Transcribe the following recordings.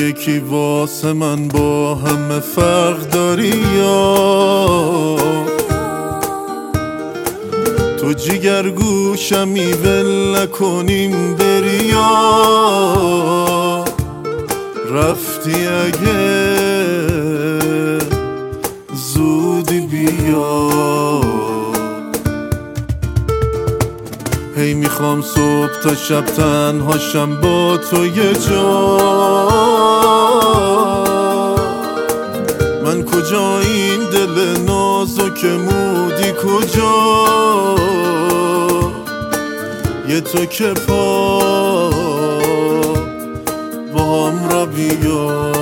یکی واسه من با همه فرق داری یا تو جگر گوشمی ول نکنیم بری یا رفتی اگه زودی بیا هی میخوام صبح تا شب تنهاشم با تو یه جا من کجا این دل نازکمودی کجا یه تو که پا با هم را بیا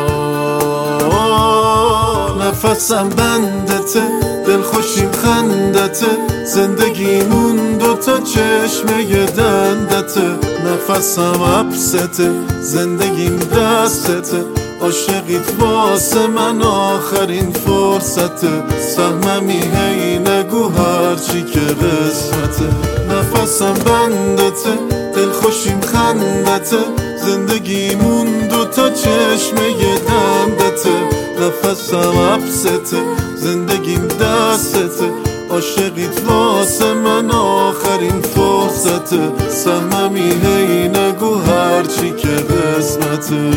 نفسم بندته دلخوشیم خندته زندگیمون دوتا چشمه دندته نفسم عبسته زندگیم دستته عاشقیت واسه من آخرین فرصته سهممی هی نگو هرچی که قسمته نفسم بندته دلخوشیم خندته زندگیمون دوتا چشمه دندته نفسم عبسته زندگیم دستته عاشقیت واسه من آخرین فرصته سهممی هی نگو هرچی که قسمته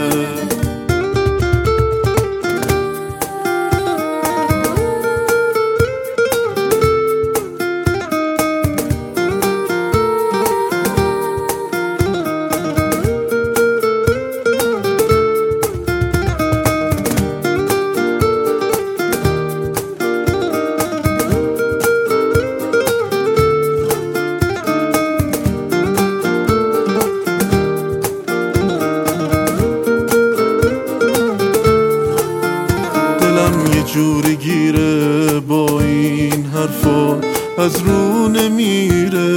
جوری گیره با این حرفا از رو نمیره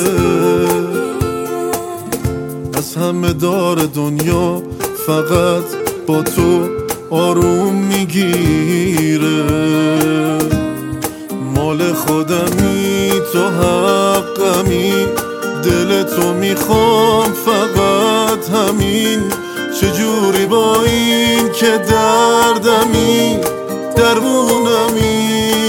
از همه دار دنیا فقط با تو آروم میگیره مال خودمی تو حقمی دل تو میخوام فقط همین چجوری با این که دردمی درمونمی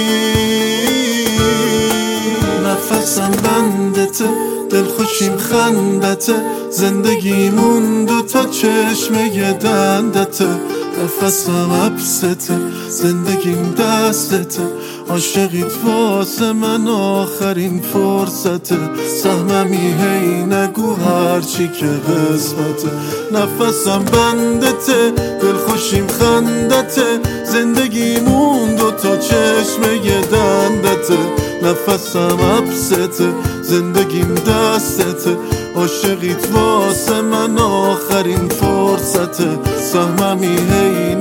نفسم بندته دلخوشیم خندته زندگیمون دوتا چشمه دندته نفسم عبسته زندگیم دستته عاشقیت واسه من آخرین فرصته سهممی هی نگو هرچی که قسمته نفسم بندته دلخوشیم خندته زندگیمون دوتا چشمه دندته نفسم عبسته زندگیم دستته عاشقیت واسه من آخرین فرصته سهممی هی